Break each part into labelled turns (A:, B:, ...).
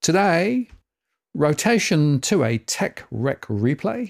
A: Today, rotation to a tech wreck replay.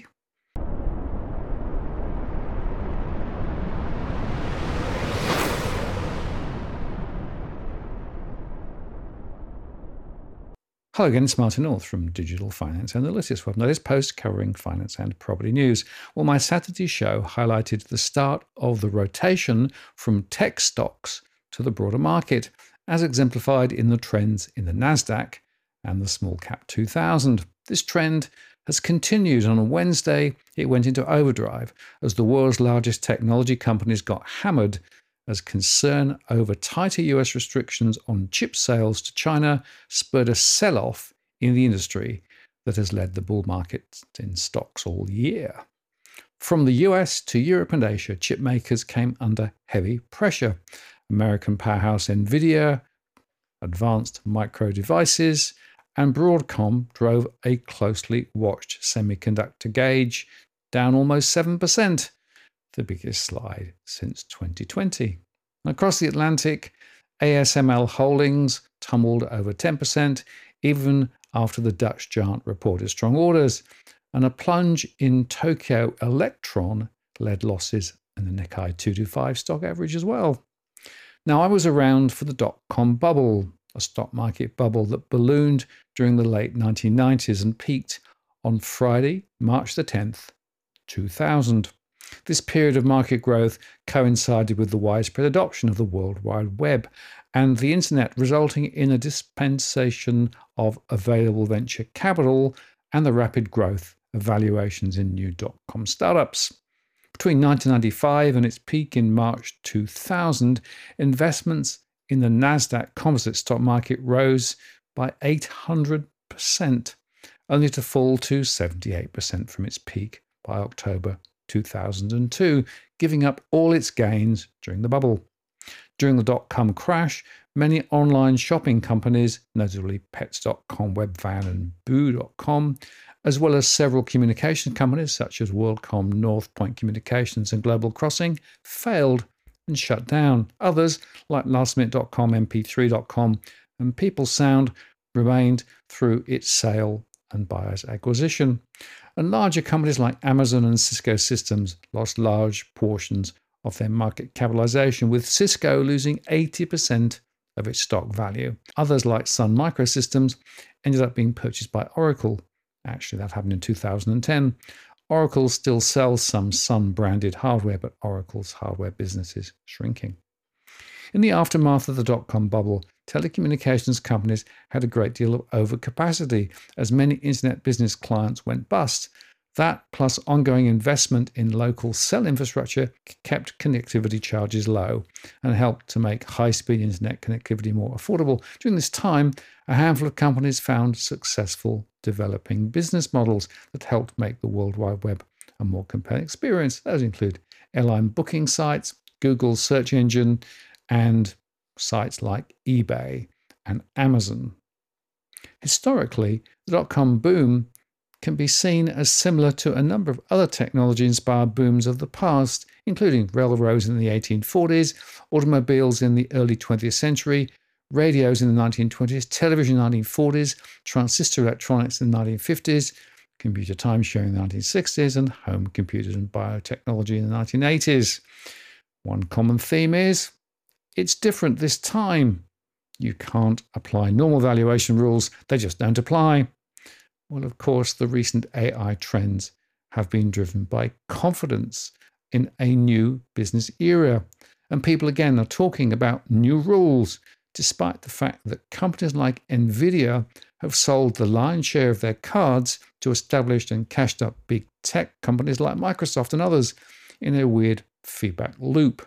A: Hello again, it's Martin North from Digital Finance Analytics, where I've noticed posts covering finance and property news. Well, my Saturday show highlighted the start of the rotation from tech stocks to the broader market, as exemplified in the trends in the Nasdaq and the small cap 2000. This trend has continued. On Wednesday, it went into overdrive as the world's largest technology companies got hammered as concern over tighter US restrictions on chip sales to China spurred a sell-off in the industry that has led the bull market in stocks all year. From the US to Europe and Asia, chip makers came under heavy pressure. American powerhouse Nvidia, Advanced Micro Devices, and Broadcom drove a closely watched semiconductor gauge down almost 7%. The biggest slide since 2020. Across the Atlantic, ASML Holdings tumbled over 10%, even after the Dutch giant reported strong orders, and a plunge in Tokyo Electron led losses in the Nikkei 225 stock average as well. Now, I was around for the dot-com bubble, a stock market bubble that ballooned during the late 1990s and peaked on Friday, March the 10th, 2000. This period of market growth coincided with the widespread adoption of the World Wide Web and the internet, resulting in a dispensation of available venture capital and the rapid growth of valuations in new dot-com startups. Between 1995 and its peak in March 2000, investments in the Nasdaq Composite stock market rose by 800%, only to fall to 78% from its peak by October 2002, giving up all its gains during the bubble. During the dot-com crash, many online shopping companies, notably Pets.com, Webvan and Boo.com, as well as several communication companies such as WorldCom, Northpoint Communications and Global Crossing, failed and shut down. Others, like LastMinute.com, MP3.com and PeopleSound, remained through its sale and buyer's acquisition. And larger companies like Amazon and Cisco Systems lost large portions of their market capitalization, with Cisco losing 80% of its stock value. Others like Sun Microsystems ended up being purchased by Oracle. Actually, that happened in 2010. Oracle still sells some Sun-branded hardware, but Oracle's hardware business is shrinking. In the aftermath of the dot-com bubble, telecommunications companies had a great deal of overcapacity as many internet business clients went bust. That, plus ongoing investment in local cell infrastructure, kept connectivity charges low and helped to make high-speed internet connectivity more affordable. During this time, a handful of companies found successful developing business models that helped make the World Wide Web a more compelling experience. Those include airline booking sites, Google's search engine, and sites like eBay and Amazon. Historically, the dot-com boom can be seen as similar to a number of other technology-inspired booms of the past, including railroads in the 1840s, automobiles in the early 20th century, radios in the 1920s, television in the 1940s, transistor electronics in the 1950s, computer time-sharing in the 1960s, and home computers and biotechnology in the 1980s. One common theme is, it's different this time. You can't apply normal valuation rules, they just don't apply. Well, of course, the recent AI trends have been driven by confidence in a new business era. And people again are talking about new rules, despite the fact that companies like Nvidia have sold the lion's share of their cards to established and cashed up big tech companies like Microsoft and others in a weird feedback loop.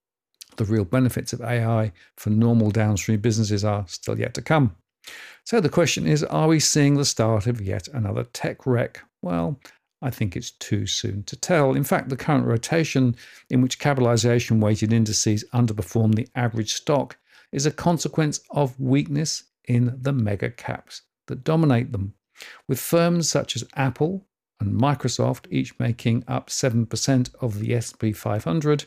A: The real benefits of AI for normal downstream businesses are still yet to come. So the question is, are we seeing the start of yet another tech wreck? Well, I think it's too soon to tell. In fact, the current rotation in which capitalization weighted indices underperform the average stock is a consequence of weakness in the mega caps that dominate them, with firms such as Apple and Microsoft each making up 7% of the S&P 500.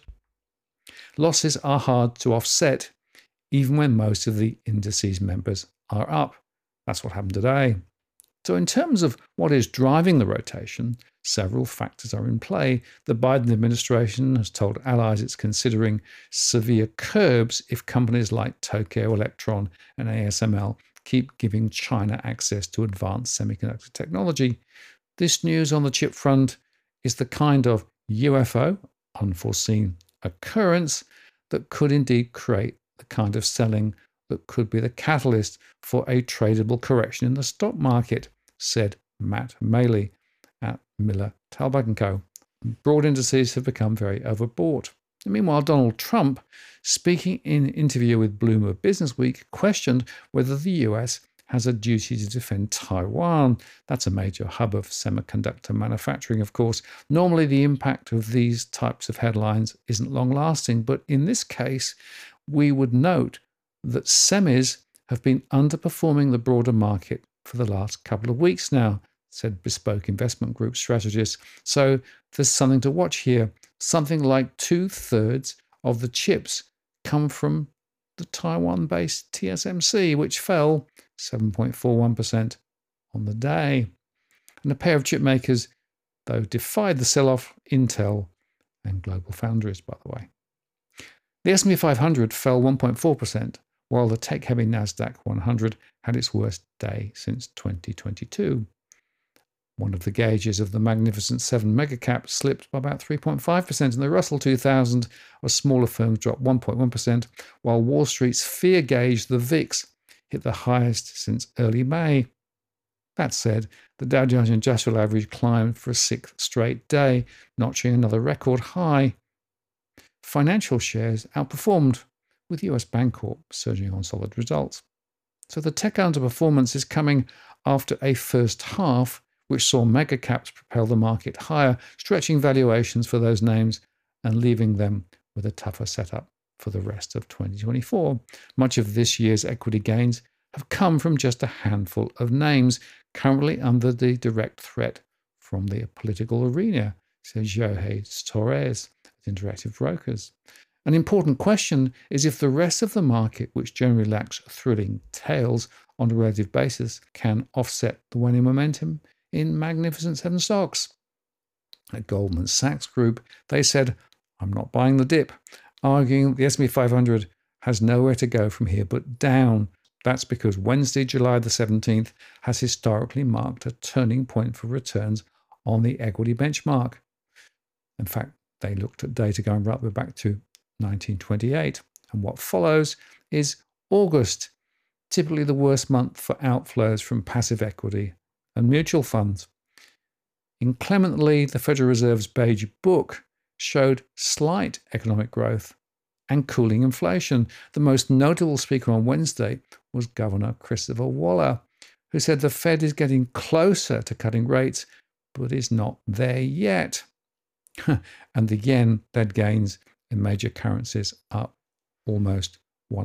A: Losses are hard to offset, even when most of the indices members are up. That's what happened today. So in terms of what is driving the rotation, several factors are in play. The Biden administration has told allies it's considering severe curbs if companies like Tokyo Electron and ASML keep giving China access to advanced semiconductor technology. This news on the chip front is the kind of UFO, unforeseen occurrence, that could indeed create the kind of selling that could be the catalyst for a tradable correction in the stock market, said Matt Maley at Miller Talbot & Co. Broad indices have become very overbought. And meanwhile, Donald Trump, speaking in an interview with Bloomberg Businessweek, questioned whether the US has a duty to defend Taiwan. That's a major hub of semiconductor manufacturing, of course. Normally, the impact of these types of headlines isn't long-lasting, but in this case, we would note that semis have been underperforming the broader market for the last couple of weeks now, said Bespoke Investment Group strategist. So there's something to watch here. Something like 2/3 of the chips come from the Taiwan-based TSMC, which fell 7.41% on the day. And a pair of chip makers, though, defied the sell-off: Intel and Global Foundries, by the way. The S&P 500 fell 1.4%, while the tech-heavy Nasdaq 100 had its worst day since 2022. One of the gauges of the Magnificent Seven megacap slipped by about 3.5%, and the Russell 2000 of smaller firms dropped 1.1%, while Wall Street's fear gauge, the VIX, hit the highest since early May. That said, the Dow Jones Industrial Average climbed for a sixth straight day, notching another record high. Financial shares outperformed, with US Bancorp surging on solid results. So the tech underperformance is coming after a first half which saw mega caps propel the market higher, stretching valuations for those names and leaving them with a tougher setup for the rest of 2024. Much of this year's equity gains have come from just a handful of names currently under the direct threat from the political arena, says Jorge Torres at Interactive Brokers. An important question is if the rest of the market, which generally lacks thrilling tales on a relative basis, can offset the waning momentum in Magnificent Seven stocks. At Goldman Sachs Group, they said, "I'm not buying the dip," arguing the S&P 500 has nowhere to go from here but down. That's because Wednesday, July the 17th, has historically marked a turning point for returns on the equity benchmark. In fact, they looked at data going right back to 1928, and what follows is August, typically the worst month for outflows from passive equity and mutual funds. Inclemently, the Federal Reserve's Beige Book showed slight economic growth and cooling inflation. The most notable speaker on Wednesday was Governor Christopher Waller, who said the Fed is getting closer to cutting rates, but is not there yet. And the yen led gains in major currencies up almost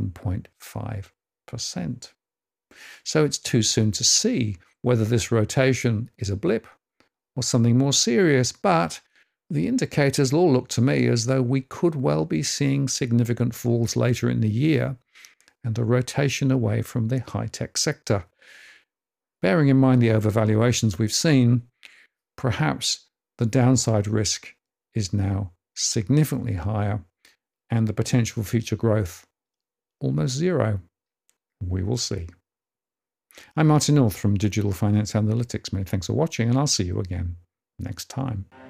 A: 1.5%. So it's too soon to see whether this rotation is a blip or something more serious, but the indicators all look to me as though we could well be seeing significant falls later in the year and a rotation away from the high-tech sector. Bearing in mind the overvaluations we've seen, perhaps the downside risk is now significantly higher and the potential for future growth almost zero. We will see. I'm Martin North from Digital Finance Analytics. Many thanks for watching, and I'll see you again next time.